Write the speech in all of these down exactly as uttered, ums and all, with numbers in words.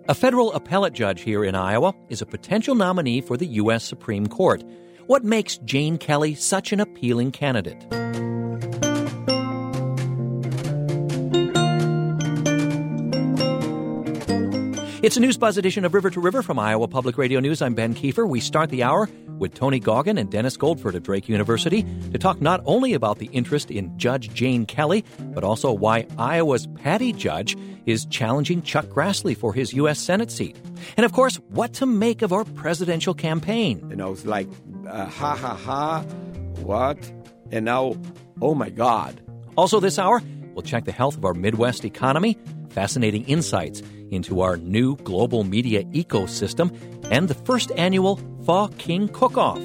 A federal appellate judge here in Iowa is a potential nominee for the U S Supreme Court. What makes Jane Kelly such an appealing candidate? It's a News Buzz edition of River to River from Iowa Public Radio News. I'm Ben Kiefer. We start the hour with Tony Goggin and Dennis Goldford of Drake University to talk not only about the interest in Judge Jane Kelly, but also why Iowa's Patty Judge is challenging Chuck Grassley for his U S Senate seat. And, of course, what to make of our presidential campaign. You know, it's like, uh, ha, ha, ha, what? And now, oh, my God. Also this hour, we'll check the health of our Midwest economy, fascinating insights into our new global media ecosystem, and the first annual Thaw King Cook-Off.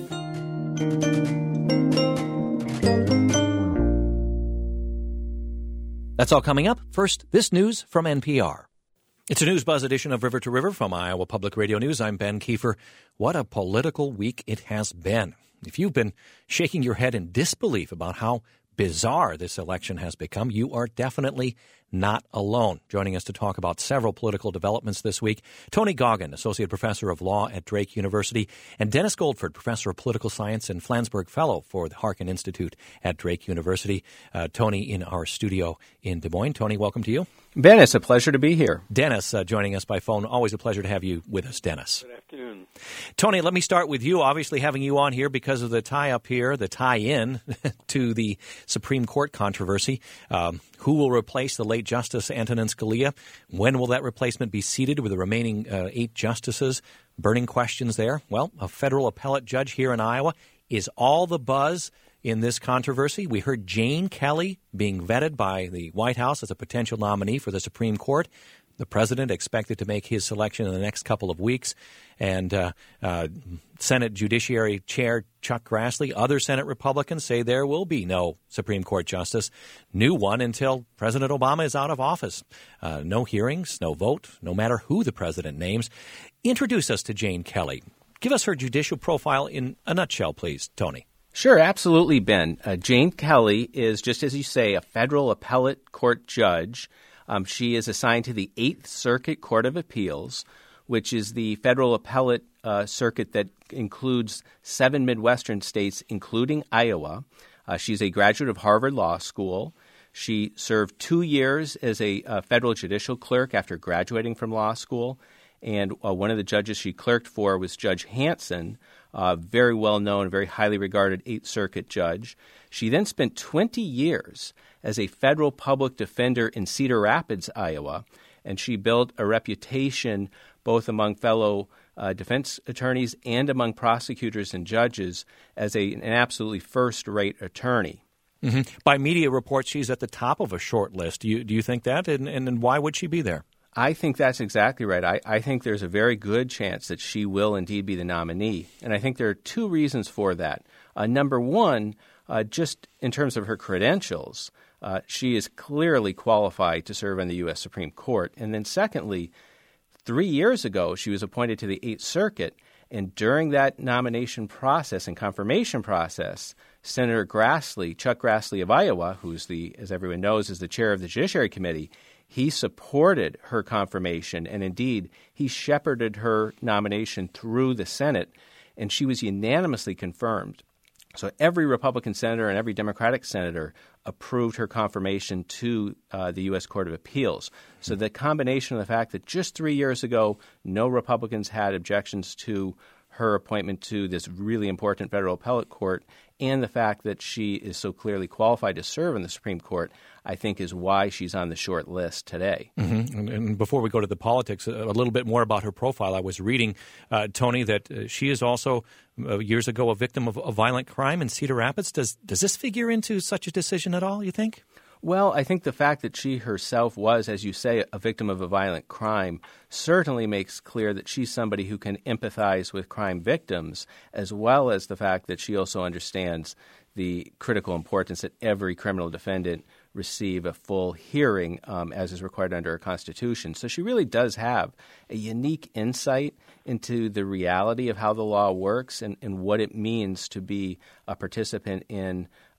That's all coming up. First, this news from N P R. It's a News Buzz edition of River to River from Iowa Public Radio News. I'm Ben Kiefer. What a political week it has been. If you've been shaking your head in disbelief about how bizarre this election has become, you are definitely not alone. Joining us to talk about several political developments this week, Tony Goggin, Associate Professor of Law at Drake University, and Dennis Goldford, Professor of Political Science and Flansburgh Fellow for the Harkin Institute at Drake University. Uh, Tony in our studio in Des Moines. Tony, welcome to you. Ben, it's a pleasure to be here. Dennis uh, joining us by phone. Always a pleasure to have you with us, Dennis. Good afternoon. Tony, let me start with you. Obviously having you on here because of the tie-up here, the tie-in to the Supreme Court controversy. Um, who will replace the late Justice Antonin Scalia? When will that replacement be seated with the remaining uh, eight justices? Burning questions there. Well, a federal appellate judge here in Iowa is all the buzz in this controversy. We heard Jane Kelly being vetted by the White House as a potential nominee for the Supreme Court. The president expected to make his selection in the next couple of weeks. And uh, uh, Senate Judiciary Chair Chuck Grassley, other Senate Republicans say there will be no Supreme Court justice, new one, until President Obama is out of office. Uh, no hearings, no vote, no matter who the president names. Introduce us to Jane Kelly. Give us her judicial profile in a nutshell, please, Tony. Sure, absolutely, Ben. Uh, Jane Kelly is, just as you say, a federal appellate court judge. Um, she is assigned to the Eighth Circuit Court of Appeals, which is the federal appellate uh, circuit that includes seven Midwestern states, including Iowa. Uh, she's a graduate of Harvard Law School. She served two years as a uh, federal judicial clerk after graduating from law school. And uh, one of the judges she clerked for was Judge Hanson, a very well-known, very highly regarded Eighth Circuit judge. She then spent twenty years as a federal public defender in Cedar Rapids, Iowa, and she built a reputation both among fellow uh, defense attorneys and among prosecutors and judges as a, an absolutely first-rate attorney. Mm-hmm. By media reports, she's at the top of a short list. Do you, do you think that? And, and why would she be there? I think that's exactly right. I, I think there's a very good chance that she will indeed be the nominee. And I think there are two reasons for that. Uh, number one, uh, just in terms of her credentials, uh, she is clearly qualified to serve on the U S Supreme Court. And then secondly, three years ago, she was appointed to the Eighth Circuit. And during that nomination process and confirmation process, Senator Grassley, Chuck Grassley of Iowa, who's the, as everyone knows, is the chair of the Judiciary Committee, he supported her confirmation, and indeed, he shepherded her nomination through the Senate, and she was unanimously confirmed. So every Republican senator and every Democratic senator approved her confirmation to uh, the U S Court of Appeals. So the combination of the fact that just three years ago, no Republicans had objections to her appointment to this really important federal appellate court, and the fact that she is so clearly qualified to serve in the Supreme Court, I think is why she's on the short list today. Mm-hmm. And, and before we go to the politics, a little bit more about her profile. I was reading, uh, Tony, that uh, she is also uh, years ago a victim of a violent crime in Cedar Rapids. Does does this figure into such a decision at all, you think? Well, I think the fact that she herself was, as you say, a victim of a violent crime certainly makes clear that she's somebody who can empathize with crime victims, as well as the fact that she also understands the critical importance that every criminal defendant receive a full hearing, um, as is required under our Constitution. So she really does have a unique insight into the reality of how the law works and, and what it means to be a participant in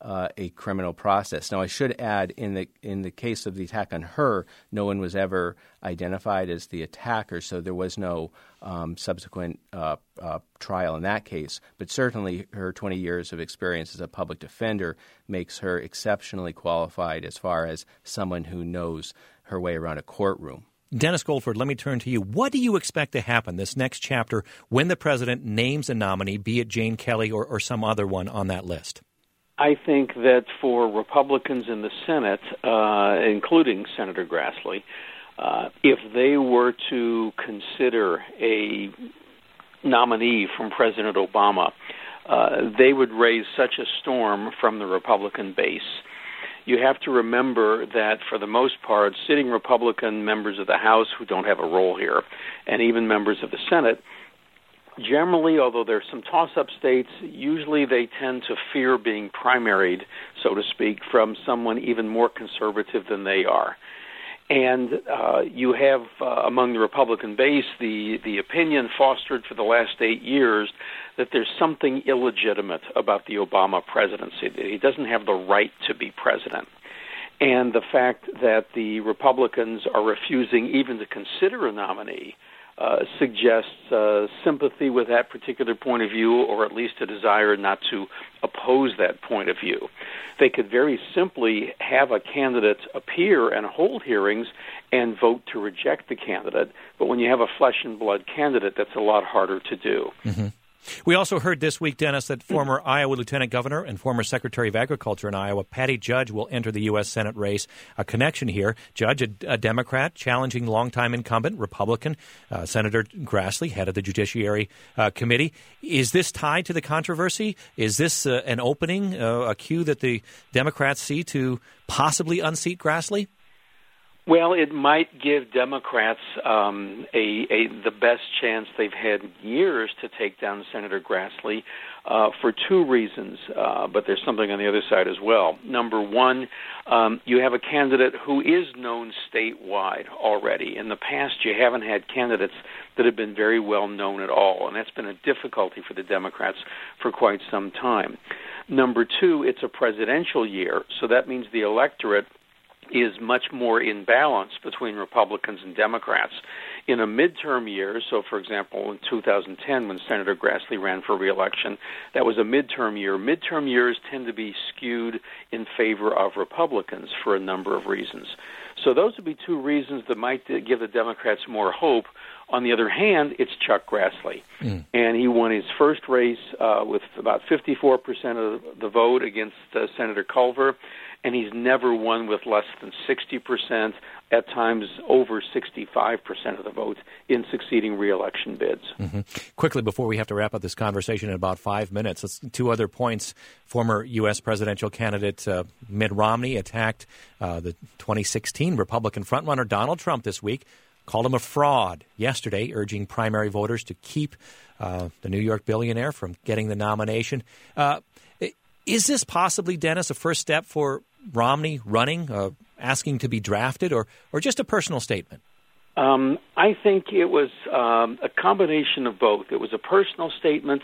uh, a criminal process. Now, I should add, in the in the case of the attack on her, no one was ever identified as the attacker, so there was no um, subsequent uh, uh, trial in that case. But certainly her twenty years of experience as a public defender makes her exceptionally qualified as far as someone who knows her way around a courtroom. Dennis Goldford, let me turn to you. What do you expect to happen this next chapter when the president names a nominee, be it Jane Kelly or, or some other one on that list? I think that for Republicans in the Senate, uh, including Senator Grassley, uh, if they were to consider a nominee from President Obama, uh, they would raise such a storm from the Republican base. You have to remember that, for the most part, sitting Republican members of the House who don't have a role here, and even members of the Senate, generally, although there are some toss-up states, usually they tend to fear being primaried, so to speak, from someone even more conservative than they are. And uh, you have, uh, among the Republican base, the, the opinion fostered for the last eight years that there's something illegitimate about the Obama presidency, that he doesn't have the right to be president. And the fact that the Republicans are refusing even to consider a nominee uh, suggests uh, sympathy with that particular point of view, or at least a desire not to oppose that point of view. They could very simply have a candidate appear and hold hearings and vote to reject the candidate. But when you have a flesh and blood candidate, that's a lot harder to do. Mm-hmm. We also heard this week, Dennis, that former Iowa Lieutenant Governor and former Secretary of Agriculture in Iowa, Patty Judge, will enter the U S. Senate race. A connection here. Judge, a, a Democrat, challenging longtime incumbent Republican, uh, Senator Grassley, head of the Judiciary uh, Committee. Is this tied to the controversy? Is this uh, an opening, uh, a cue that the Democrats see to possibly unseat Grassley? Well, it might give Democrats um, a, a the best chance they've had in years to take down Senator Grassley uh, for two reasons, uh, but there's something on the other side as well. Number one, um, you have a candidate who is known statewide already. In the past, you haven't had candidates that have been very well known at all, and that's been a difficulty for the Democrats for quite some time. Number two, it's a presidential year, so that means the electorate is much more in balance between Republicans and Democrats. In a midterm year, so for example in two thousand ten when Senator Grassley ran for re-election, that was a midterm year. Midterm years tend to be skewed in favor of Republicans for a number of reasons. So those would be two reasons that might give the Democrats more hope. On the other hand, it's Chuck Grassley, mm. and he won his first race uh, with about fifty-four percent of the vote against uh, Senator Culver, and he's never won with less than sixty percent, at times over sixty-five percent of the vote in succeeding re-election bids. Mm-hmm. Quickly, before we have to wrap up this conversation in about five minutes, let's, two other points. Former U S presidential candidate uh, Mitt Romney attacked uh, the twenty sixteen Republican frontrunner Donald Trump this week, called him a fraud yesterday, urging primary voters to keep uh, the New York billionaire from getting the nomination. Uh, is this possibly, Dennis, a first step for Romney running, uh, asking to be drafted, or, or just a personal statement? Um, I think it was um, a combination of both. It was a personal statement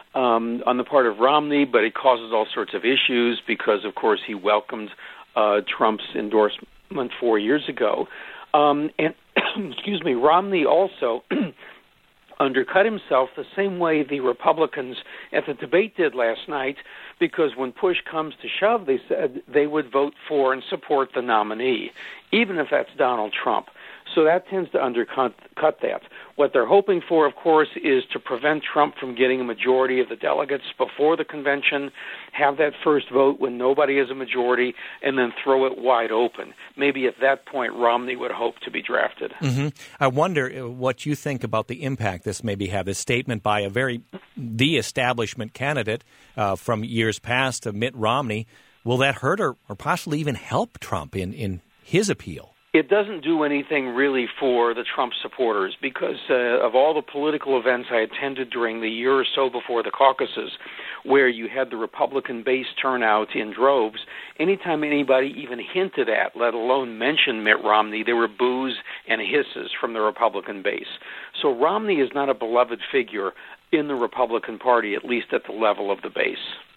um, on the part of Romney, but it causes all sorts of issues because, of course, he welcomed uh, Trump's endorsement four years ago. Um, and, excuse me, Romney also undercut himself the same way the Republicans at the debate did last night, because when push comes to shove, they said they would vote for and support the nominee, even if that's Donald Trump. So that tends to undercut cut that. What they're hoping for, of course, is to prevent Trump from getting a majority of the delegates before the convention, have that first vote when nobody has a majority, and then throw it wide open. Maybe at that point, Romney would hope to be drafted. Mm-hmm. I wonder what you think about the impact this maybe have, this statement by a very the establishment candidate uh, from years past, uh, Mitt Romney. Will that hurt or, or possibly even help Trump in, in his appeal? It doesn't do anything really for the Trump supporters because uh, of all the political events I attended during the year or so before the caucuses, where you had the Republican base turnout in droves, anytime anybody even hinted at, let alone mentioned Mitt Romney, there were boos and hisses from the Republican base. So Romney is not a beloved figure in the Republican Party, at least at the level of the base.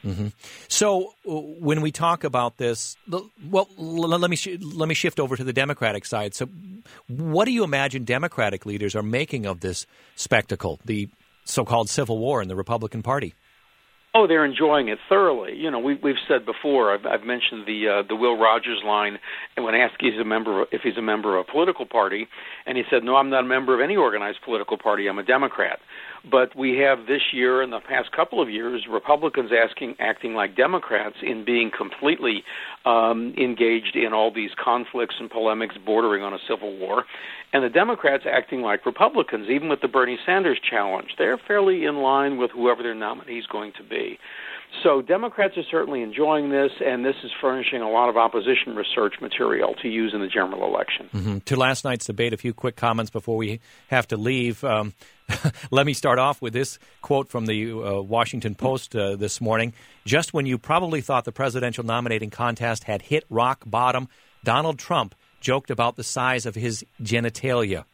Mm-hmm. So uh, when we talk about this, well, let me sh- let me shift over to the Democratic side. So what do you imagine Democratic leaders are making of this spectacle, the so-called civil war in the Republican Party? Oh, they're enjoying it thoroughly. You know, we, we've said before. I've, I've mentioned the uh, the Will Rogers line, and when asked if he's a member of, if he's a member of a political party, and he said, "No, I'm not a member of any organized political party. I'm a Democrat." But we have this year and the past couple of years Republicans asking, acting like Democrats in being completely um, engaged in all these conflicts and polemics bordering on a civil war, and the Democrats acting like Republicans, even with the Bernie Sanders challenge. They're fairly in line with whoever their nominee is going to be. So Democrats are certainly enjoying this, and this is furnishing a lot of opposition research material to use in the general election. Mm-hmm. To last night's debate, a few quick comments before we have to leave. Um, let me start off with this quote from the uh, Washington Post uh, this morning. Just when you probably thought the presidential nominating contest had hit rock bottom, Donald Trump joked about the size of his genitalia.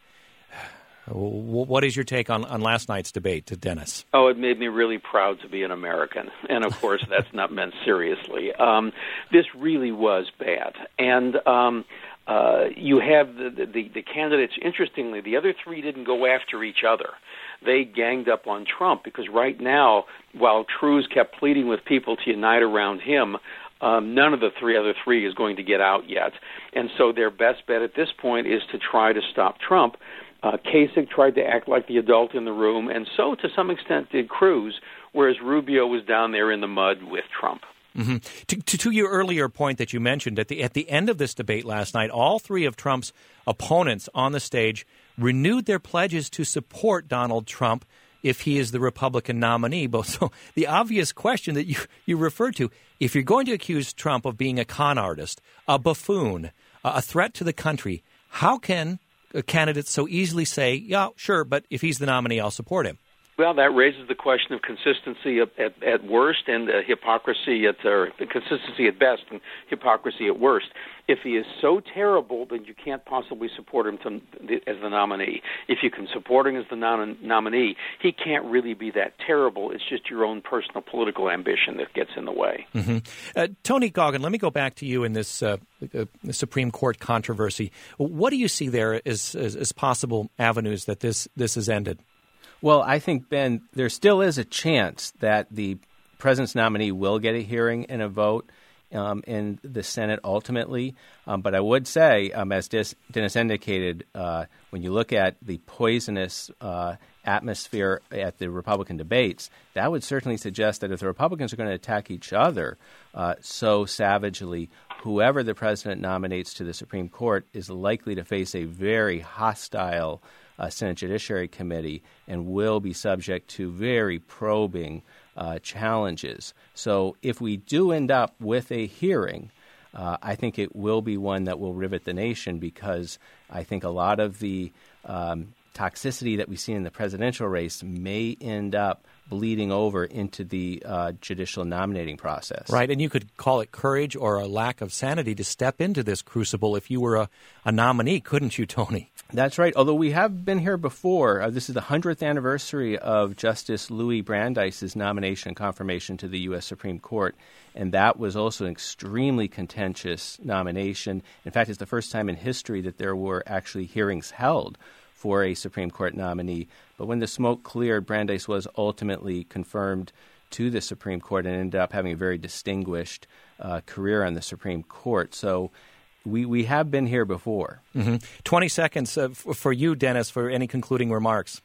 What is your take on, on last night's debate, Dennis? Oh, it made me really proud to be an American. And, of course, that's not meant seriously. Um, this really was bad. And um, uh, you have the, the, the candidates, interestingly, the other three didn't go after each other. They ganged up on Trump because right now, while Cruz kept pleading with people to unite around him, Um, none of the three other three is going to get out yet. And so their best bet at this point is to try to stop Trump. Uh, Kasich tried to act like the adult in the room, and so to some extent did Cruz, whereas Rubio was down there in the mud with Trump. Mm-hmm. To, to, to your earlier point that you mentioned, at the at the end of this debate last night, all three of Trump's opponents on the stage renewed their pledges to support Donald Trump if he is the Republican nominee. But so the obvious question that you, you referred to, if you're going to accuse Trump of being a con artist, a buffoon, a threat to the country, how can candidates so easily say, yeah, sure, but if he's the nominee, I'll support him? Well, that raises the question of consistency at, at, at worst and uh, hypocrisy at or consistency at best and hypocrisy at worst. If he is so terrible, then you can't possibly support him to, as the nominee. If you can support him as the non- nominee, he can't really be that terrible. It's just your own personal political ambition that gets in the way. Mm-hmm. Uh, Tony Goggin, let me go back to you in this uh, uh, Supreme Court controversy. What do you see there as, as, as possible avenues that this, this has ended? Well, I think, Ben, there still is a chance that the president's nominee will get a hearing and a vote um, in the Senate ultimately. Um, but I would say, um, as Des- Dennis indicated, uh, when you look at the poisonous uh, atmosphere at the Republican debates, that would certainly suggest that if the Republicans are going to attack each other uh, so savagely, whoever the president nominates to the Supreme Court is likely to face a very hostile Uh, Senate Judiciary Committee and will be subject to very probing uh, challenges. So if we do end up with a hearing, uh, I think it will be one that will rivet the nation because I think a lot of the um, toxicity that we see in the presidential race may end up bleeding over into the uh, judicial nominating process. Right, and you could call it courage or a lack of sanity to step into this crucible if you were a, a nominee, couldn't you, Tony? That's right. Although we have been here before. Uh, this is the hundredth anniversary of Justice Louis Brandeis's nomination and confirmation to the U S Supreme Court, and that was also an extremely contentious nomination. In fact, it's the first time in history that there were actually hearings held for a Supreme Court nominee. But when the smoke cleared, Brandeis was ultimately confirmed to the Supreme Court and ended up having a very distinguished uh, career on the Supreme Court. So we, we have been here before. Mm-hmm. twenty seconds uh, f- for you, Dennis, for any concluding remarks.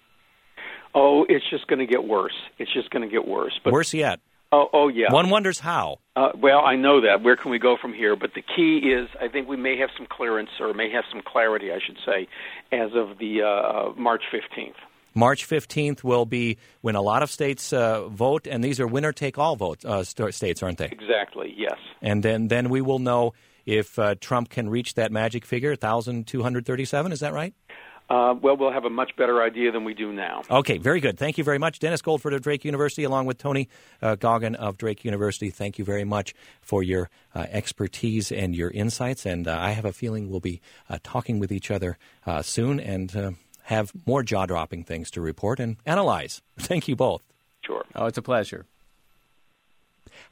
Oh, it's just going to get worse. It's just going to get worse. But Worse yet. Oh, oh yeah. One wonders how. Uh, well, I know that. Where can we go from here? But the key is, I think we may have some clearance, or may have some clarity, I should say, as of the uh, March fifteenth. March fifteenth will be when a lot of states uh, vote, and these are winner-take-all vote uh, st- states, aren't they? Exactly, yes. And then, then we will know if uh, Trump can reach that magic figure, one thousand two hundred thirty-seven. Is that right? Uh, well, we'll have a much better idea than we do now. Okay, very good. Thank you very much. Dennis Goldford of Drake University, along with Tony uh, Goggin of Drake University. Thank you very much for your uh, expertise and your insights. And uh, I have a feeling we'll be uh, talking with each other uh, soon and uh, have more jaw-dropping things to report and analyze. Thank you both. Sure. Oh, it's a pleasure.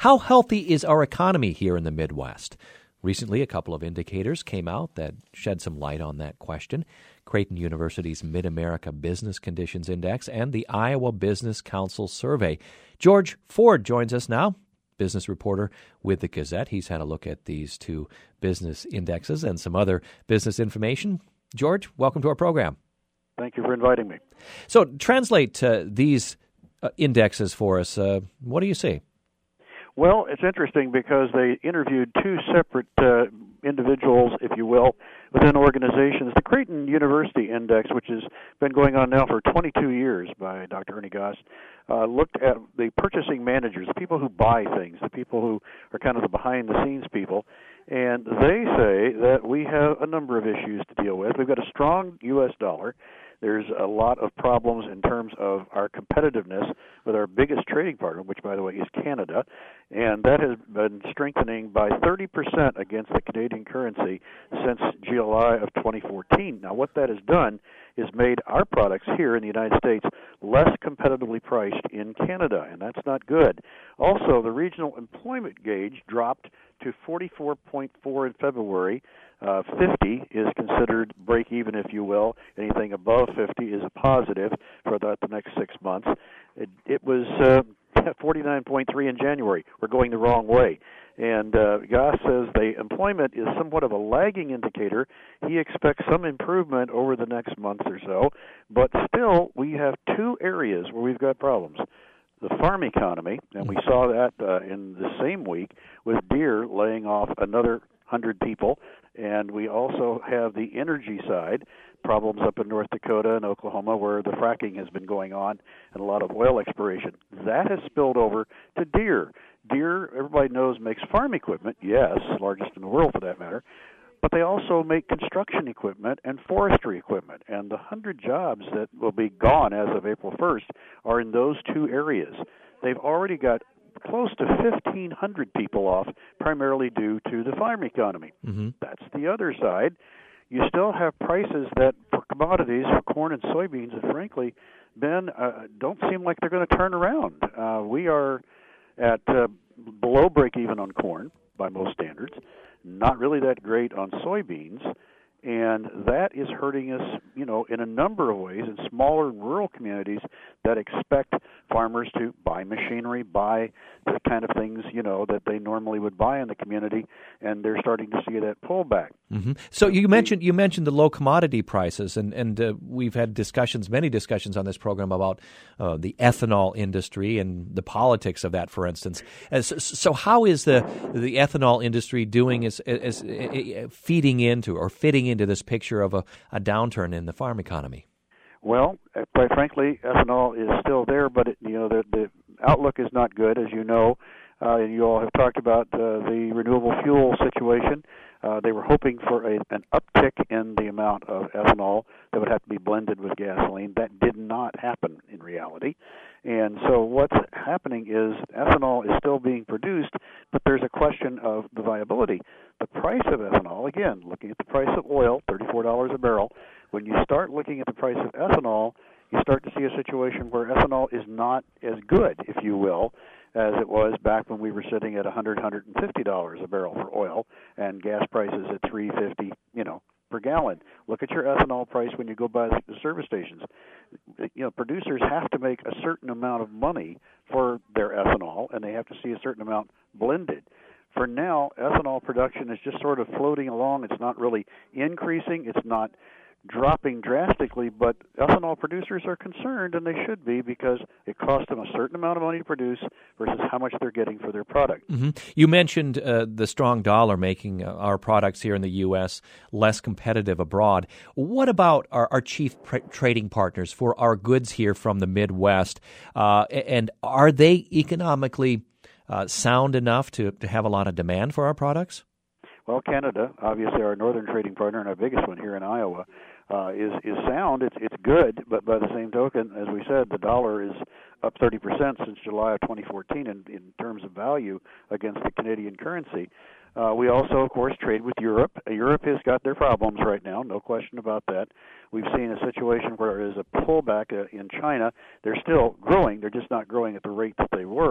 How healthy is our economy here in the Midwest? Recently, a couple of indicators came out that shed some light on that question. Creighton University's Mid-America Business Conditions Index and the Iowa Business Council Survey. George Ford joins us now, business reporter with the Gazette. He's had a look at these two business indexes and some other business information. George, welcome to our program. Thank you for inviting me. So translate uh, these uh, indexes for us. Uh, what do you see? Well, it's interesting because they interviewed two separate uh, individuals, if you will, within organizations. The Creighton University Index, which has been going on now for twenty-two years by Doctor Ernie Goss, uh, looked at the purchasing managers, the people who buy things, the people who are kind of the behind-the-scenes people, and they say that we have a number of issues to deal with. We've got a strong U S dollar. There's a lot of problems in terms of our competitiveness with our biggest trading partner, which, by the way, is Canada, and that has been strengthening by thirty percent against the Canadian currency since July of twenty fourteen. Now, what that has done is made our products here in the United States less competitively priced in Canada, and that's not good. Also, the regional employment gauge dropped to forty-four point four in February. Uh, fifty is considered break-even, if you will. Anything above fifty is a positive for the, the next six months. It, it was uh, forty-nine point three in January. We're going the wrong way. And uh, Goss says the employment is somewhat of a lagging indicator. He expects some improvement over the next month or so, but still we have two areas where we've got problems. The farm economy, and we saw that uh, in the same week with Deere laying off another one hundred people, and we also have the energy side, problems up in North Dakota and Oklahoma where the fracking has been going on and a lot of oil exploration. That has spilled over to Deere. Deere, everybody knows, makes farm equipment, yes, largest in the world for that matter, but they also make construction equipment and forestry equipment. And the one hundred jobs that will be gone as of April first are in those two areas. They've already got close to fifteen hundred people off, primarily due to the farm economy. Mm-hmm. That's the other side. You still have prices that, for commodities, for corn and soybeans, that frankly, Ben, uh, don't seem like they're going to turn around. Uh, we are at uh, below break-even on corn by most standards, not really that great on soybeans, and that is hurting us, you know, in a number of ways in smaller rural communities that expect farmers to buy machinery, buy the kind of things, you know, that they normally would buy in the community, and they're starting to see that pullback. Mm-hmm. So you mentioned you mentioned the low commodity prices, and and uh, we've had discussions, many discussions on this program about uh, the ethanol industry and the politics of that, for instance. As, so how is the the ethanol industry doing as, as, as feeding into or fitting into this picture of a, a downturn in the farm economy? Well, quite frankly, ethanol is still there, but it, you know the, the outlook is not good, as you know. Uh, and you all have talked about uh, the renewable fuel situation. Uh, they were hoping for a, an uptick in the amount of ethanol that would have to be blended with gasoline. That did not happen in reality. And so what's happening is ethanol is still being produced, but there's a question of the viability. The price of ethanol, again, looking at the price of oil, thirty-four dollars a barrel, when you start looking at the price of ethanol, you start to see a situation where ethanol is not as good, if you will, as it was back when we were sitting at one hundred dollars, one hundred fifty dollars a barrel for oil and gas prices at three dollars and fifty cents, you know, per gallon. Look at your ethanol price when you go by the service stations. You know, producers have to make a certain amount of money for their ethanol, and they have to see a certain amount blended. For now, ethanol production is just sort of floating along. It's not really increasing. It's not dropping drastically, but ethanol producers are concerned, and they should be, because it costs them a certain amount of money to produce versus how much they're getting for their product. Mm-hmm. You mentioned uh, the strong dollar making uh, our products here in the U S less competitive abroad. What about our, our chief pr- trading partners for our goods here from the Midwest? Uh, and are they economically uh, sound enough to, to have a lot of demand for our products? Well, Canada, obviously our northern trading partner and our biggest one here in Iowa, uh, is is sound. It's it's good, but by the same token, as we said, the dollar is up thirty percent since July of twenty fourteen in, in terms of value against the Canadian currency. Uh, we also, of course, trade with Europe. Uh, Europe has got their problems right now, no question about that. We've seen a situation where there is a pullback uh, in China. They're still growing. They're just not growing at the rate that they were.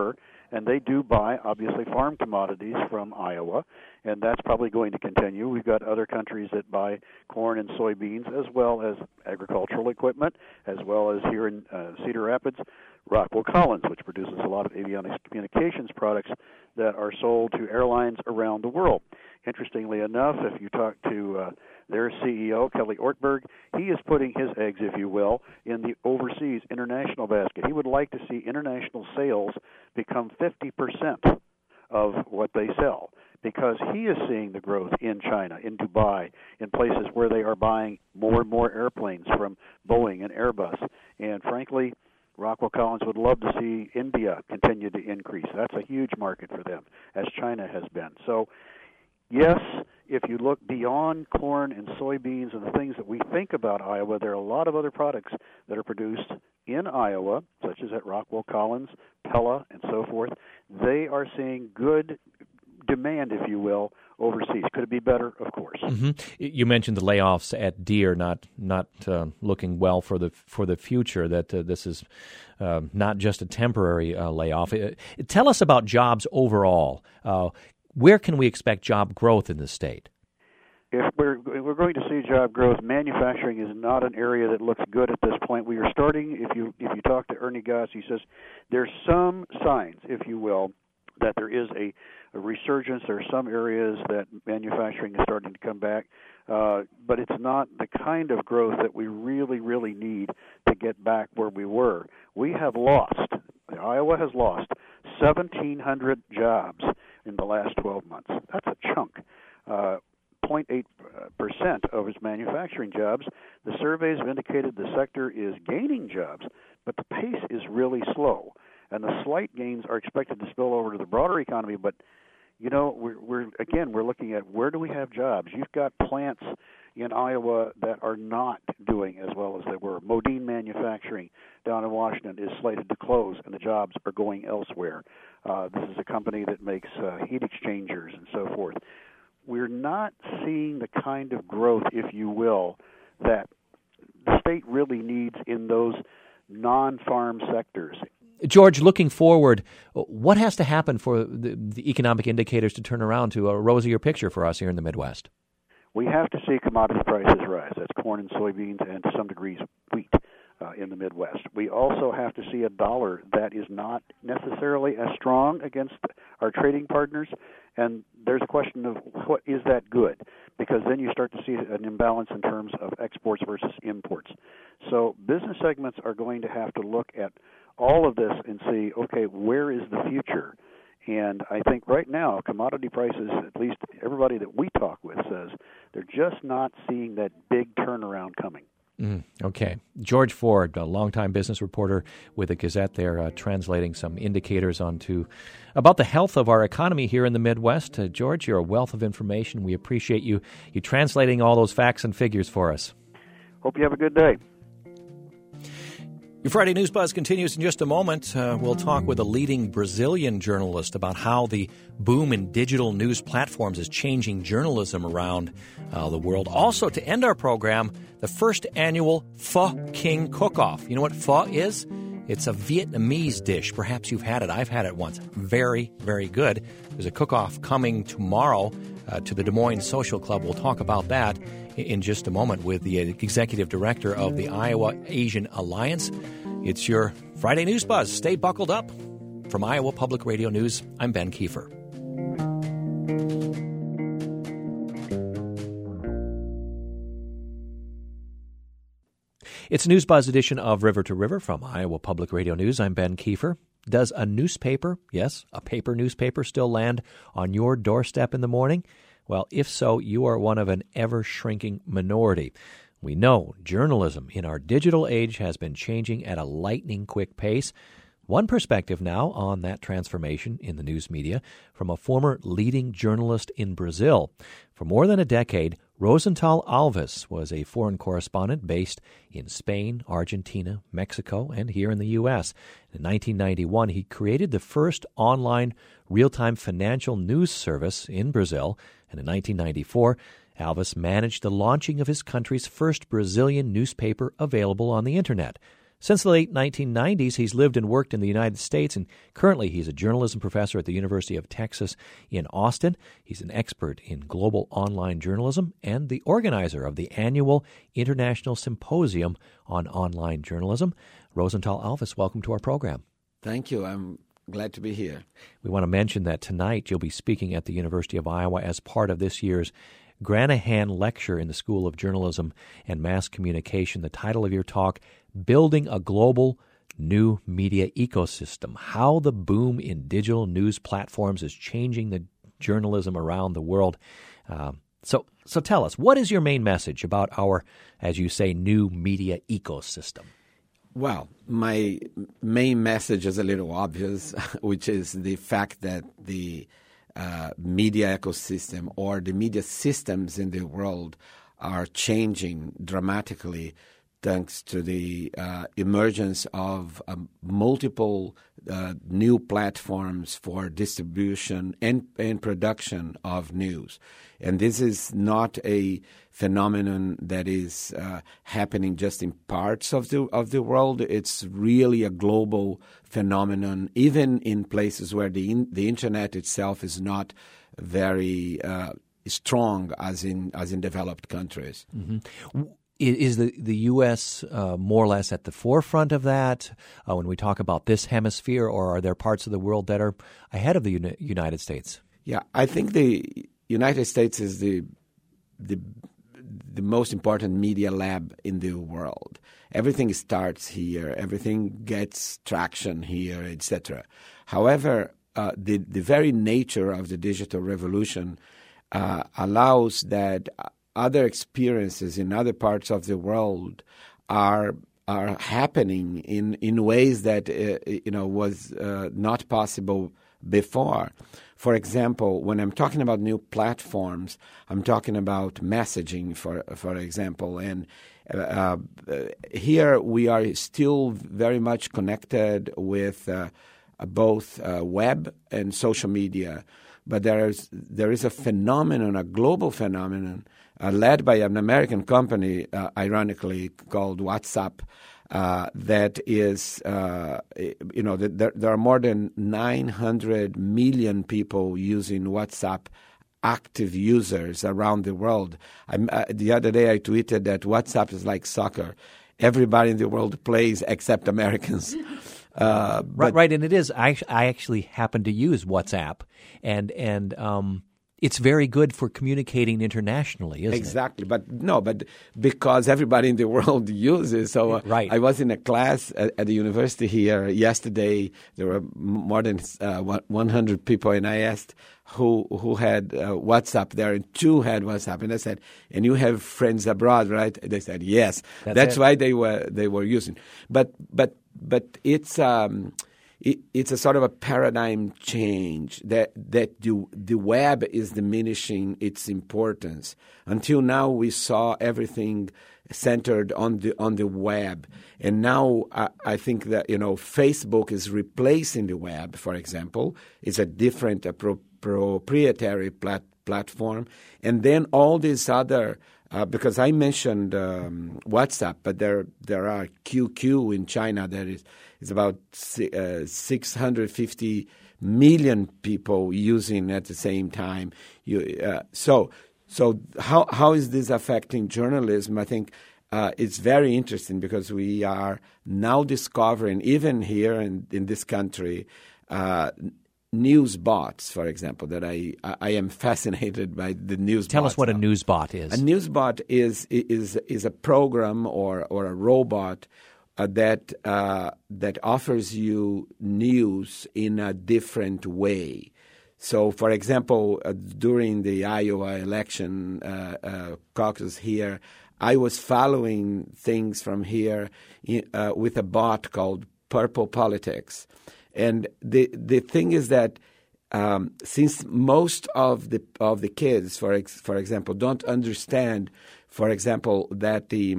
and they do buy, obviously, farm commodities from Iowa, and that's probably going to continue. We've got other countries that buy corn and soybeans, as well as agricultural equipment, as well as here in uh, Cedar Rapids, Rockwell Collins, which produces a lot of avionics communications products that are sold to airlines around the world. Interestingly enough, if you talk to uh, their C E O, Kelly Ortberg, he is putting his eggs, if you will, in the overseas international basket. He would like to see international sales become fifty percent of what they sell, because he is seeing the growth in China, in Dubai, in places where they are buying more and more airplanes from Boeing and Airbus. And frankly, Rockwell Collins would love to see India continue to increase. That's a huge market for them, as China has been. So, yes, if you look beyond corn and soybeans and the things that we think about Iowa, there are a lot of other products that are produced in Iowa, such as at Rockwell Collins, Pella, and so forth. They are seeing good demand, if you will, overseas. Could it be better? Of course. Mm-hmm. You mentioned the layoffs at Deere not not uh, looking well for the for the future. That uh, this is uh, not just a temporary uh, layoff. Uh, tell us about jobs overall. Uh, where can we expect job growth in the state? If we're we're going to see job growth, manufacturing is not an area that looks good at this point. We are starting. If you if you talk to Ernie Goss, he says there's some signs, if you will, that there is a, a resurgence. There are some areas that manufacturing is starting to come back, uh, but it's not the kind of growth that we really, really need to get back where we were. We have lost, Iowa has lost seventeen hundred jobs in the last twelve months. That's a chunk. Uh, zero point eight percent of its manufacturing jobs. The surveys have indicated the sector is gaining jobs, but the pace is really slow. And the slight gains are expected to spill over to the broader economy. But, you know, we're, we're again, we're looking at where do we have jobs? You've got plants in Iowa that are not doing as well as they were. Modine Manufacturing down in Washington is slated to close, and the jobs are going elsewhere. Uh, this is a company that makes uh, heat exchangers and so forth. We're not seeing the kind of growth, if you will, that the state really needs in those non-farm sectors. George, looking forward, what has to happen for the, the economic indicators to turn around to a rosier picture for us here in the Midwest? We have to see commodity prices rise. That's corn and soybeans and to some degrees wheat uh, in the Midwest. We also have to see a dollar that is not necessarily as strong against our trading partners. And there's a question of what is that good? Because then you start to see an imbalance in terms of exports versus imports. So business segments are going to have to look at all of this and see, okay, where is the future? And I think right now, commodity prices, at least everybody that we talk with says, they're just not seeing that big turnaround coming. Mm, okay. George Ford, a longtime business reporter with the Gazette there, uh, translating some indicators onto about the health of our economy here in the Midwest. Uh, George, you're a wealth of information. We appreciate you, you translating all those facts and figures for us. Hope you have a good day. Your Friday News Buzz continues in just a moment. Uh, we'll talk with a leading Brazilian journalist about how the boom in digital news platforms is changing journalism around uh, the world. Also, to end our program, the first annual Pho King Cook-Off. You know what pho is? It's a Vietnamese dish. Perhaps you've had it. I've had it once. Very, very good. There's a cook-off coming tomorrow uh, to the Des Moines Social Club. We'll talk about that in just a moment with the executive director of the Iowa Asian Alliance. It's your Friday News Buzz. Stay buckled up. From Iowa Public Radio News, I'm Ben Kiefer. It's a News Buzz edition of River to River from Iowa Public Radio News. I'm Ben Kiefer. Does a newspaper, yes, a paper newspaper, still land on your doorstep in the morning? Well, if so, you are one of an ever-shrinking minority. We know journalism in our digital age has been changing at a lightning-quick pace. One perspective now on that transformation in the news media from a former leading journalist in Brazil. For more than a decade, Rosenthal Alves was a foreign correspondent based in Spain, Argentina, Mexico, and here in the U S. In nineteen ninety-one, he created the first online real-time financial news service in Brazil, and in nineteen ninety-four, Alves managed the launching of his country's first Brazilian newspaper available on the Internet. Since the late nineteen nineties, he's lived and worked in the United States, and currently he's a journalism professor at the University of Texas in Austin. He's an expert in global online journalism and the organizer of the annual International Symposium on Online Journalism. Rosenthal Alves, welcome to our program. Thank you. I'm glad to be here. We want to mention that tonight you'll be speaking at the University of Iowa as part of this year's Granahan Lecture in the School of Journalism and Mass Communication. The title of your talk, Building a Global New Media Ecosystem, How the Boom in Digital News Platforms is Changing the Journalism Around the World. Uh, so, so tell us, what is your main message about our, as you say, new media ecosystem? Well, my main message is a little obvious, which is the fact that the uh, media ecosystem or the media systems in the world are changing dramatically thanks to the uh, emergence of uh, multiple uh, new platforms for distribution and, and production of news. And this is not a phenomenon that is uh, happening just in parts of the of the world. It's really a global phenomenon, even in places where the in, the internet itself is not very uh, strong as in as in developed countries. Mm-hmm. Is the, the U S uh, more or less at the forefront of that uh, when we talk about this hemisphere, or are there parts of the world that are ahead of the Uni- United States? Yeah, I think the United States is the the the most important media lab in the world. Everything starts here. Everything gets traction here, et cetera. However, uh, the the very nature of the digital revolution uh, allows that other experiences in other parts of the world are are happening in, in ways that uh, you know was uh, not possible before. For example, when I'm talking about new platforms, I'm talking about messaging, for for example, and uh, here we are still very much connected with uh, both uh, web and social media, but there is there is a phenomenon, a global phenomenon, Uh, led by an American company, uh, ironically, called WhatsApp, uh, that is, uh, you know, there, there are more than nine hundred million people using WhatsApp, active users around the world. I'm, uh, the other day I tweeted that WhatsApp is like soccer. Everybody in the world plays except Americans. Uh, right, right, and it is. I, I actually happen to use WhatsApp, and and um, it's very good for communicating internationally, isn't exactly. it? Exactly, but no, but because everybody in the world uses. So uh, right. I was in a class at, at the university here yesterday. There were more than uh, one hundred people, and I asked who who had uh, WhatsApp there, and two had WhatsApp, and I said, "And you have friends abroad, right?" And they said, "Yes." That's, That's it. why they were they were using. But but but it's. Um, It, it's a sort of a paradigm change that that the, the web is diminishing its importance. Until now, we saw everything centered on the on the web, and now I, I think that you know Facebook is replacing the web. For example, it's a different a pro, proprietary plat, platform, and then all these other. Uh, because I mentioned um, WhatsApp, but there there are Q Q in China that is is about uh, six hundred fifty million people using at the same time. You, uh, so so how how is this affecting journalism? I think uh, it's very interesting because we are now discovering, even here in, in this country, uh, news bots, for example, that I I am fascinated by the news. Tell bots us what now. a news bot is. A news bot is is is a program or or a robot uh, that uh, that offers you news in a different way. So, for example, uh, during the Iowa election uh, uh, caucus here, I was following things from here uh, with a bot called Purple Politics. And the the thing is that um, since most of the of the kids, for ex, for example, don't understand, for example, that the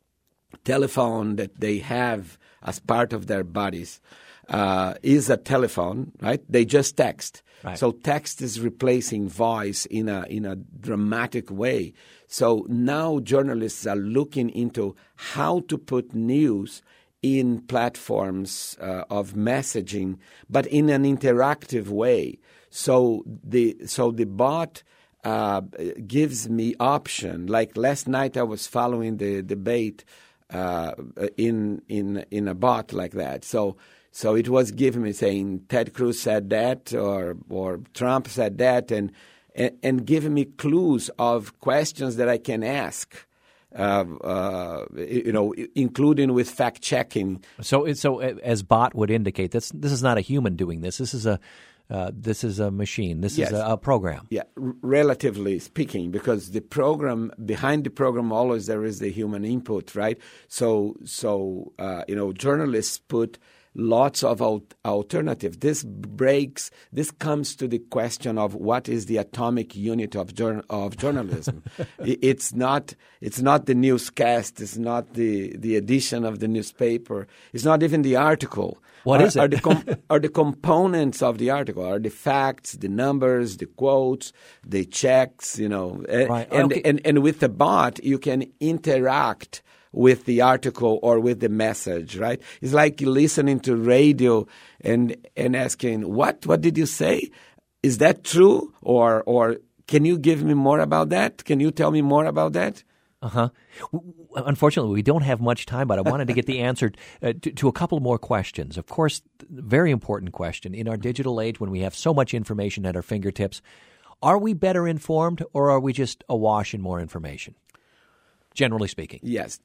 telephone that they have as part of their bodies uh, is a telephone, right? They just text. Right. So text is replacing voice in a in a dramatic way. So now journalists are looking into how to put news in platforms uh, of messaging, but in an interactive way. So the so the bot uh, gives me option. Like last night, I was following the debate uh, in in in a bot like that. So so it was giving me saying Ted Cruz said that, or or Trump said that, and and, and giving me clues of questions that I can ask. Uh, uh, you know, including with fact checking. So, so as bot would indicate, this this is not a human doing this. This is a uh, this is a machine. This yes. is a, a program. Yeah, r- relatively speaking, because the program behind the program always there is the human input, right? So, so uh, you know, journalists put lots of al- alternatives. This breaks. This comes to the question of what is the atomic unit of jour- of journalism. It's not. It's not the newscast. It's not the, the edition of the newspaper. It's not even the article. What are, is it? Are the, com- are the components of the article? Are the facts, the numbers, the quotes, the checks? You know, Right. and, Okay. and and with the bot, you can interact with the article or with the message, right? It's like listening to radio and and asking, what what did you say? Is that true? Or or can you give me more about that? Can you tell me more about that? Uh-huh. Unfortunately, we don't have much time, but I wanted to get the answer uh, to, to a couple more questions. Of course, very important question. In our digital age, when we have so much information at our fingertips, are we better informed or are we just awash in more information, generally speaking? Yes.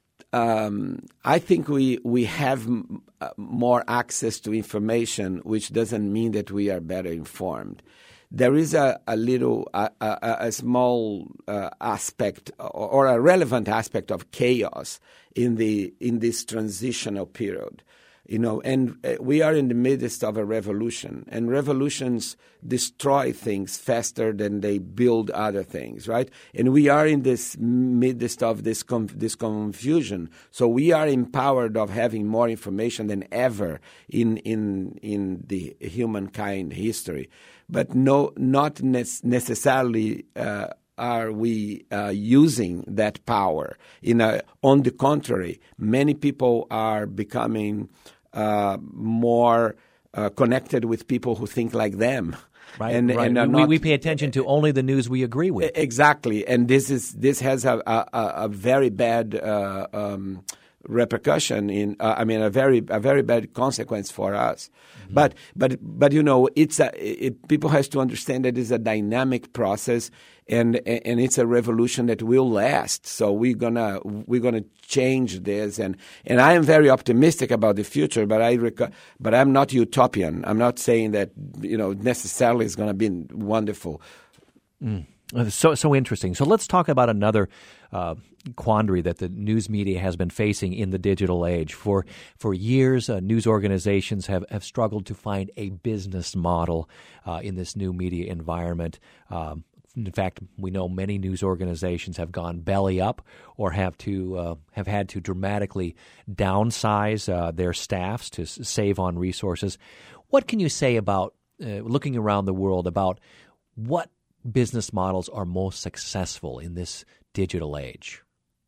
Um, I think we we have m- uh, more access to information, which doesn't mean that we are better informed. There is a, a little, a, a, a small uh, aspect or, or a relevant aspect of chaos in the in this transitional period, you know. And uh, we are in the midst of a revolution, and revolutions destroy things faster than they build other things, right? And we are in this midst of this conf- this confusion. So we are empowered of having more information than ever in in in the humankind history. But no, not ne- necessarily uh, are we uh, using that power. In a, on the contrary, many people are becoming uh, more uh, connected with people who think like them. Right, and, right. and are we, not, we pay attention to only the news we agree with. Exactly, and this is this has a a, a very bad uh, um, repercussion in. Uh, I mean, a very a very bad consequence for us. Mm-hmm. But but but you know, it's a it, people has to understand that it's a dynamic process, and and it's a revolution that will last. So we're gonna we're gonna change this, and and I am very optimistic about the future. But I rec- but I'm not utopian. I'm not saying that you know necessarily it's gonna be wonderful. Mm. So so interesting. So let's talk about another uh, quandary that the news media has been facing in the digital age. For for years, uh, news organizations have, have struggled to find a business model uh, in this new media environment. Um, in fact, we know many news organizations have gone belly up or have to uh, have had to dramatically downsize uh, their staffs to s- save on resources. What can you say about uh, looking around the world about what business models are most successful in this digital age?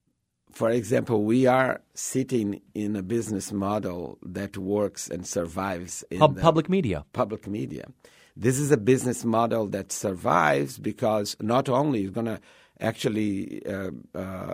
For example, we are sitting in a business model that works and survives in Pub- the public media. Public media. This is a business model that survives because not only is going to actually uh, uh,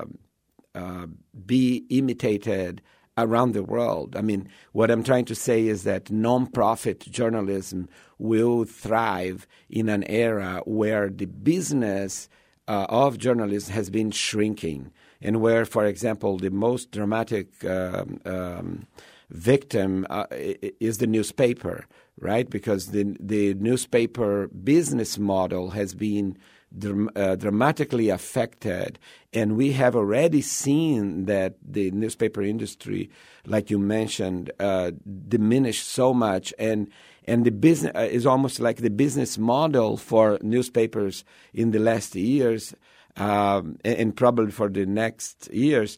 uh, be imitated around the world. I mean, what I'm trying to say is that nonprofit journalism will thrive in an era where the business uh, of journalism has been shrinking, and where, for example, the most dramatic um, um, victim uh, is the newspaper, right? Because the the newspaper business model has been Dram- uh, dramatically affected, and we have already seen that the newspaper industry, like you mentioned, uh, diminished so much, and and the business uh, is almost like the business model for newspapers in the last years, um, and, and probably for the next years,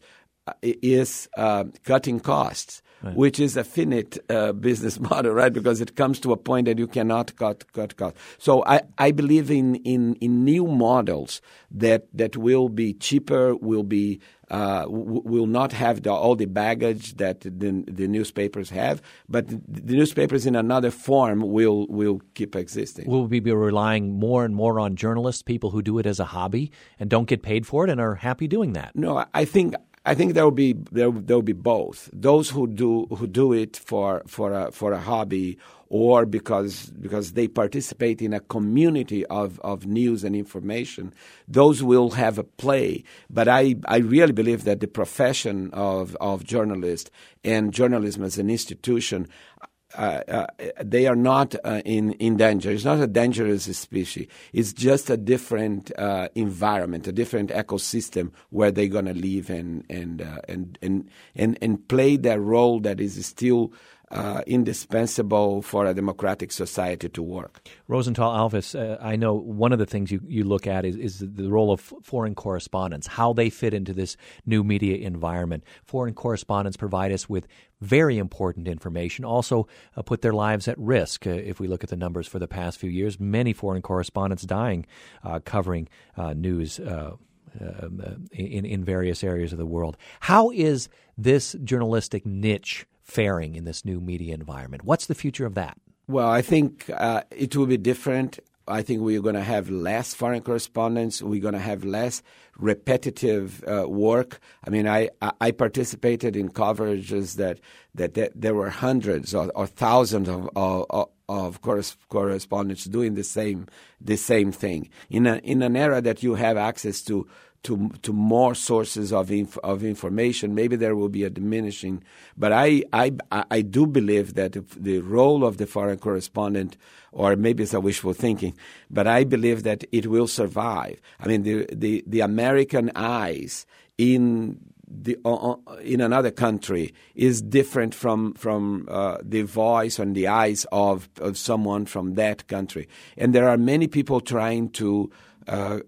is uh, cutting costs. Right. Which is a finite uh, business model, right? Because it comes to a point that you cannot cut cut costs. So I, I believe in, in, in new models that that will be cheaper, will be uh, w- will not have the, all the baggage that the, the newspapers have, but the, the newspapers in another form will will keep existing. Will we be relying more and more on journalists, people who do it as a hobby and don't get paid for it and are happy doing that? No, I think. I think there will be there there will be both. Those who do who do it for for a for a hobby or because because they participate in a community of, of news and information, those will have a play. But I, I really believe that the profession of of journalist and journalism as an institution, Uh, uh, they are not uh, in, in danger. It's not a dangerous species. It's just a different uh, environment, a different ecosystem where they're going to live and and, uh, and and and and play their role that is still uh, indispensable for a democratic society to work. Rosenthal Alves, uh, I know one of the things you, you look at is, is the role of foreign correspondents, how they fit into this new media environment. Foreign correspondents provide us with very important information, also uh, put their lives at risk. Uh, if we look at the numbers for the past few years, many foreign correspondents dying uh, covering uh, news uh, uh, in, in various areas of the world. How is this journalistic niche faring in this new media environment? What's the future of that? Well, I think uh, it will be different. I think we're going to have less foreign correspondents. We're going to have less repetitive uh, work. I mean, I, I participated in coverages that that, that there were hundreds or, or thousands of of, of correspondents doing the same the same thing in a, in an era that you have access to. To, to more sources of inf- of information, maybe there will be a diminishing. But I I, I do believe that the role of the foreign correspondent, or maybe it's a wishful thinking, but I believe that it will survive. I mean, the the, the American eyes in the uh, in another country is different from from uh, the voice and the eyes of, of someone from that country, and there are many people trying to. Uh,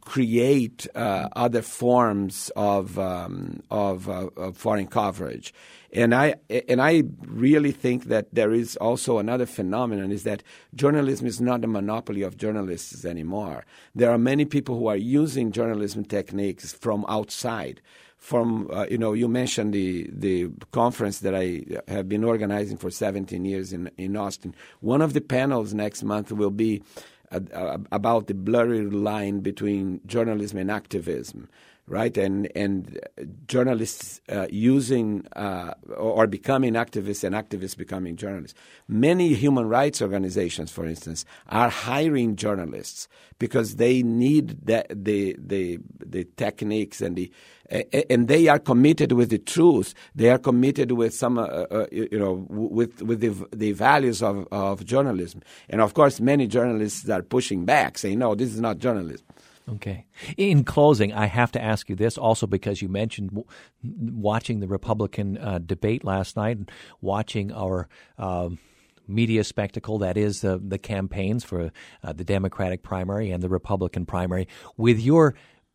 create uh, other forms of um, of, uh, of foreign coverage, and I and I really think that there is also another phenomenon is that journalism is not a monopoly of journalists anymore. There are many people who are using journalism techniques from outside. From uh, you know, you mentioned the the conference that I have been organizing for seventeen years in in Austin. One of the panels next month will be Uh, about the blurry line between journalism and activism, right? And and journalists uh, using uh, or becoming activists and activists becoming journalists. Many human rights organizations, for instance, are hiring journalists because they need the the the, the techniques and the uh, and they are committed with the truth. They are committed with some uh, uh, you know with with the the values of of journalism. And of course, many journalists are pushing back, saying, "No, this is not journalism." Okay. In closing, I have to ask you this also because you mentioned w- watching the Republican uh, debate last night, watching our uh, media spectacle that is uh, the campaigns for uh, the Democratic primary and the Republican primary. With your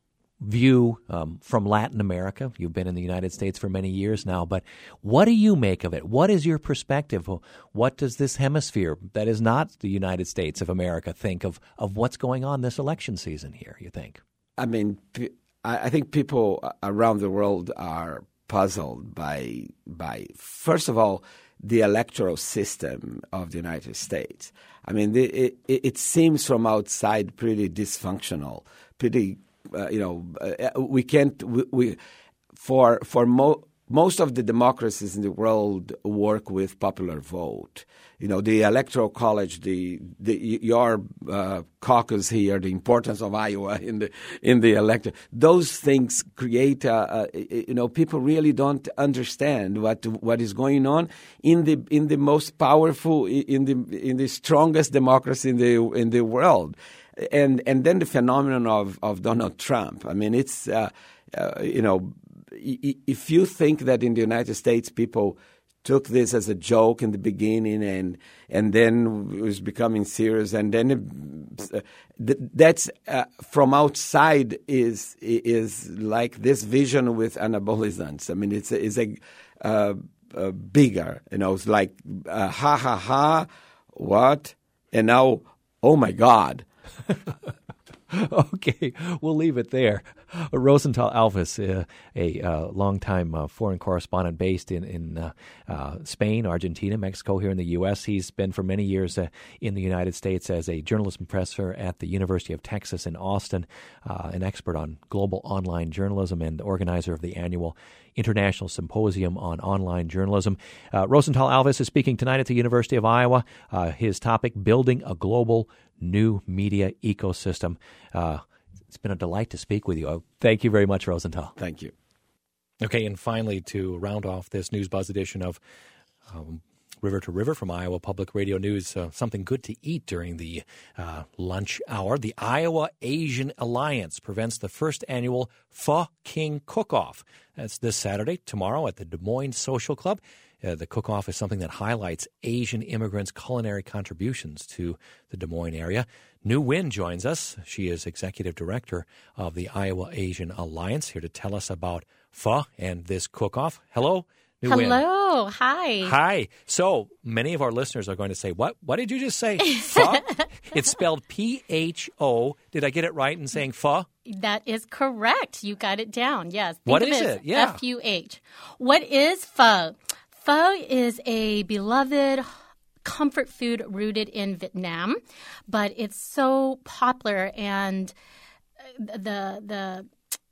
view um, from Latin America, you've been in the United States for many years now, but what do you make of it? What is your perspective? What does this hemisphere that is not the United States of America think of, of what's going on this election season here, you think? I mean, I think people around the world are puzzled by, by first of all, the electoral system of the United States. I mean, the, it, it seems from outside pretty dysfunctional, pretty Uh, you know, uh, we can't. We, we for for mo- most of the democracies in the world work with popular vote. You know, the electoral college, the the your uh, caucus here, the importance of Iowa in the in the elector. Those things create. A, a, you know, people really don't understand what what is going on in the in the most powerful, in the in the strongest democracy in the in the world. And and then the phenomenon of, of Donald Trump. I mean, it's, uh, uh, you know, if you think that in the United States people took this as a joke in the beginning, and and then it was becoming serious, and then it, uh, th- that's uh, from outside is is like this vision with anabolizants. I mean, it's a, it's a uh, uh, bigger, you know, it's like uh, ha ha ha, what, and now oh my God. Okay, we'll leave it there. Uh, Rosenthal Alves, uh, a uh, longtime uh, foreign correspondent based in, in uh, uh, Spain, Argentina, Mexico, here in the U S. He's been for many years uh, in the United States as a journalism professor at the University of Texas in Austin, uh, an expert on global online journalism and the organizer of the annual International Symposium on Online Journalism. Uh, Rosenthal Alves is speaking tonight at the University of Iowa. Uh, his topic, Building a Global New Media Ecosystem. Uh, it's been a delight to speak with you. Uh, thank you very much, Rosenthal. Thank you. Okay, and finally, to round off this News Buzz edition of um, River to River from Iowa Public Radio News, uh, something good to eat during the uh, lunch hour. The Iowa Asian Alliance prevents the first annual Pho King Cook-Off. That's this Saturday, tomorrow at the Des Moines Social Club. Uh, the cook-off is something that highlights Asian immigrants' culinary contributions to the Des Moines area. New Nguyen joins us. She is executive director of the Iowa Asian Alliance, here to tell us about pho and this cook-off. Hello, New Nguyen. Hello. Hi. Hi. So many of our listeners are going to say, what What did you just say? Pho? It's spelled P H O. Did I get it right in saying pho? That is correct. You got it down. Yes. Think What of is it? it? Yeah. F U H. What is pho? Pho is a beloved comfort food rooted in Vietnam, but it's so popular, and the the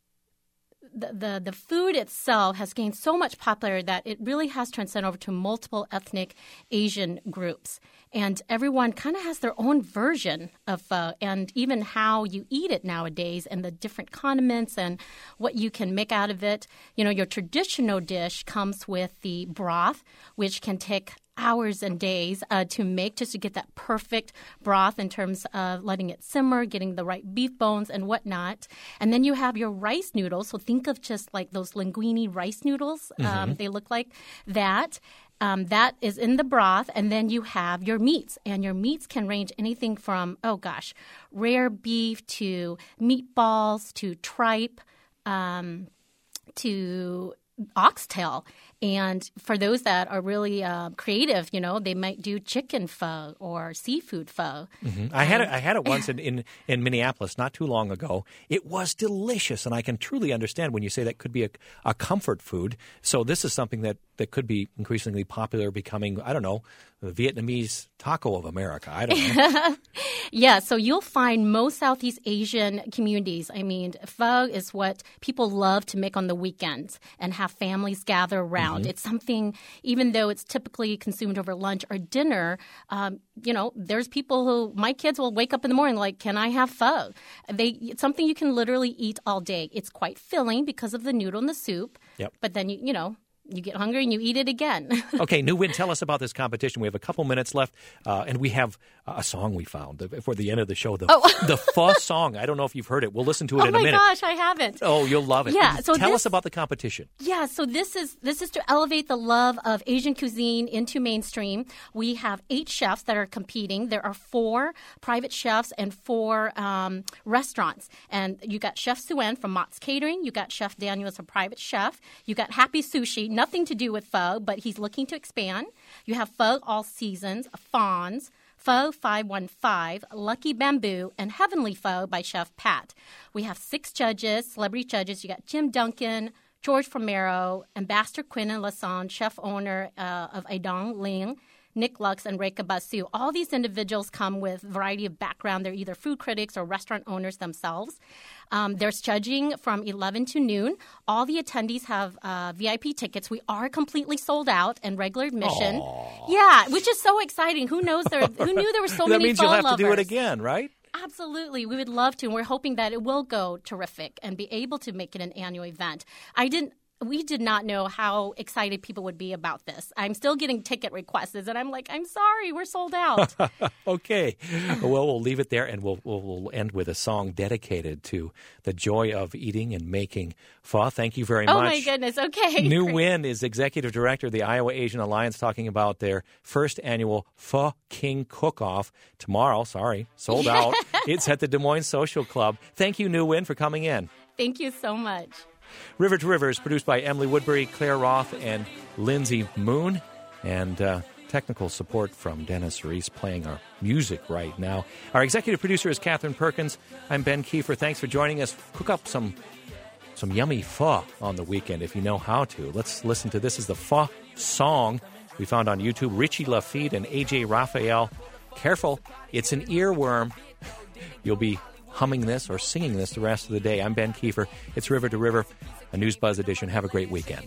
the the, the food itself has gained so much popularity that it really has transcended over to multiple ethnic Asian groups. And everyone kind of has their own version of pho, and even how you eat it nowadays and the different condiments and what you can make out of it. You know, your traditional dish comes with the broth, which can take hours and days uh, to make, just to get that perfect broth in terms of letting it simmer, getting the right beef bones and whatnot. And then you have your rice noodles. So think of just like those linguine rice noodles. Mm-hmm. Um, they look like that. Um, that is in the broth, and then you have your meats, and your meats can range anything from, oh gosh, rare beef to meatballs to tripe um, to oxtail. And for those that are really uh, creative, you know, they might do chicken pho or seafood pho. Mm-hmm. I had it. I had it once in, in, in Minneapolis not too long ago. It was delicious, and I can truly understand when you say that could be a, a comfort food. So this is something that, that could be increasingly popular, becoming, I don't know, the Vietnamese taco of America. I don't know. Yeah, so you'll find most Southeast Asian communities. I mean, pho is what people love to make on the weekends and have families gather around. Mm-hmm. It's something, even though it's typically consumed over lunch or dinner, um, you know, there's people who, my kids will wake up in the morning like, can I have pho? They, it's something you can literally eat all day. It's quite filling because of the noodle and the soup. Yep. But then, you, you know, you get hungry and you eat it again. Okay, New Nguyen, tell us about this competition. We have a couple minutes left, uh, and we have a song we found for the end of the show, the, oh. the Pho song. I don't know if you've heard it. We'll listen to it oh in a minute. Oh, my gosh, I haven't. Oh, you'll love it. Yeah, so tell this, us about the competition. Yeah, so this is this is to elevate the love of Asian cuisine into mainstream. We have eight chefs that are competing. There are four private chefs and four um, restaurants. And you got Chef Suen from Mott's Catering. You got Chef Daniel as a private chef. You got Happy Sushi, nothing to do with pho, but he's looking to expand. You have Pho All Seasons, Fonz, Pho five one five, Lucky Bamboo, and Heavenly Pho by Chef Pat. We have six judges, celebrity judges. You got Jim Duncan, George Romero, Ambassador Quentin Lassagne, chef owner uh, of Adong Ling, Nick Lux, and Reka Basu. All these individuals come with a variety of background. They're either food critics or restaurant owners themselves. Um, there's judging from eleven to noon. All the attendees have uh, V I P tickets. We are completely sold out and regular admission. Aww. Yeah, which is so exciting. Who knows? There, who knew there were so that many means pho you'll have lovers. to do it again, right? Absolutely. We would love to, and we're hoping that it will go terrific and be able to make it an annual event. I didn't we did not know how excited people would be about this. I'm still getting ticket requests, and I'm like, I'm sorry, we're sold out. Okay. Well, we'll leave it there, and we'll, we'll we'll end with a song dedicated to the joy of eating and making pho. Thank you very oh, much. Oh, my goodness. Okay. New Great. Nguyen is Executive Director of the Iowa Asian Alliance, talking about their first annual Pho King Cook-Off. Tomorrow, sorry, sold out. It's at the Des Moines Social Club. Thank you, New Nguyen, for coming in. Thank you so much. River to River is produced by Emily Woodbury, Claire Roth, and Lindsay Moon. And uh, technical support from Dennis Reese, playing our music right now. Our executive producer is Catherine Perkins. I'm Ben Kiefer. Thanks for joining us. Cook up some some yummy pho on the weekend if you know how to. Let's listen to this. This is the pho song we found on YouTube. Richie Lafitte and A J Raphael. Careful, it's an earworm. You'll be humming this or singing this the rest of the day. I'm Ben Kiefer. It's River to River, a News Buzz edition. Have a great weekend.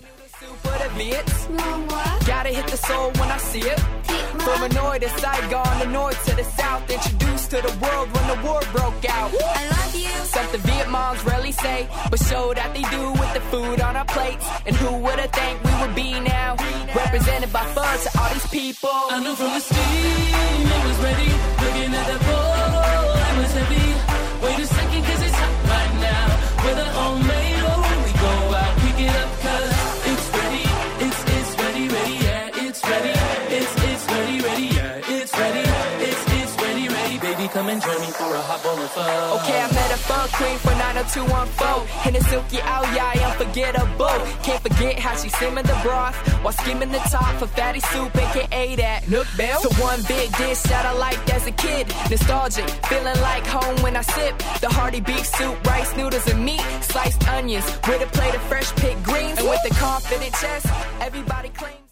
Gotta hit the soul when I see it. From Hanoi to Saigon, the north to the south. Introduced to the world when the war broke out. I love you. Something Vietmoms rarely say, but show that they do with the food on our plates. And who would have think we would be now? Represented by pho to all these people. I knew from the steam it was ready. Looking at the bowl, it was heavy. Wait a second, cause it's hot right now. With a homemade, oh, we go out, pick it up, cause it's ready. It's, it's ready, ready, yeah, it's ready. It's, it's ready, ready, yeah, it's ready. It's, it's ready, ready, baby, come and join me for a hot bowl of pho. Okay, I met a pho queen for nine oh two one four. And a silky out, yeah, unforgettable. Can't forget how she simmered the broth while skimming the top for fatty soup, aka that Nook Bell. So one big dish that I liked as a kid. Nostalgic, feeling like home when I sip the hearty beef soup, rice noodles and meat, sliced onions with a plate of fresh picked greens. And with the confident chest, everybody claims